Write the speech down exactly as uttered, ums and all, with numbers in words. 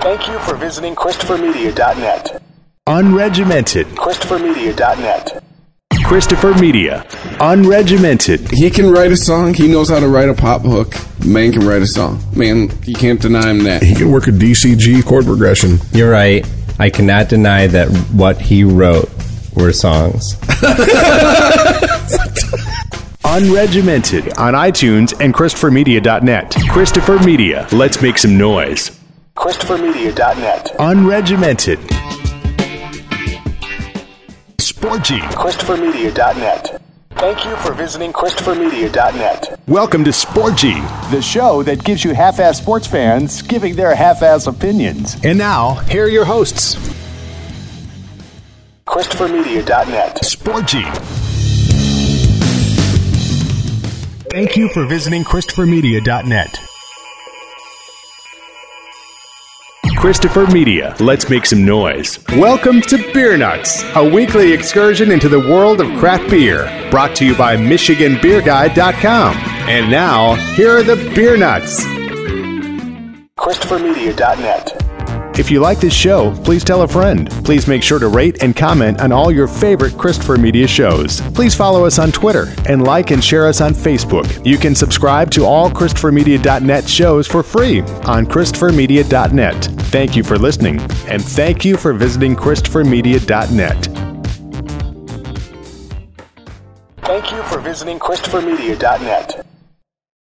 Thank you for visiting Christopher Media dot net. Unregimented. Christopher Media dot net. Christopher Media. Unregimented. He can write a song. He knows how to write a pop hook. Man can write a song. Man, you can't deny him that. He can work a D C G chord progression. You're right. I cannot deny that what he wrote were songs. Unregimented on iTunes and Christopher Media dot net. Christopher Media. Let's make some noise. Christopher Media dot net. Unregimented. Sport G. Christopher Media dot net. Thank you for visiting Christopher Media dot net. Welcome to Sport G, the show that gives you half-ass sports fans giving their half-ass opinions. And now, here are your hosts. Christopher Media dot net. Sport G. Thank you for visiting Christopher Media dot net. Christopher Media, let's make some noise. Welcome to Beer Nuts, a weekly excursion into the world of craft beer, brought to you by Michigan Beer Guide dot com. And now, here are the Beer Nuts. Christopher Media dot net. If you like this show, please tell a friend. Please make sure to rate and comment on all your favorite Christopher Media shows. Please follow us on Twitter and like and share us on Facebook. You can subscribe to all Christopher Media dot net shows for free on Christopher Media dot net. Thank you for listening, and thank you for visiting Christopher Media dot net. Thank you for visiting Christopher Media dot net.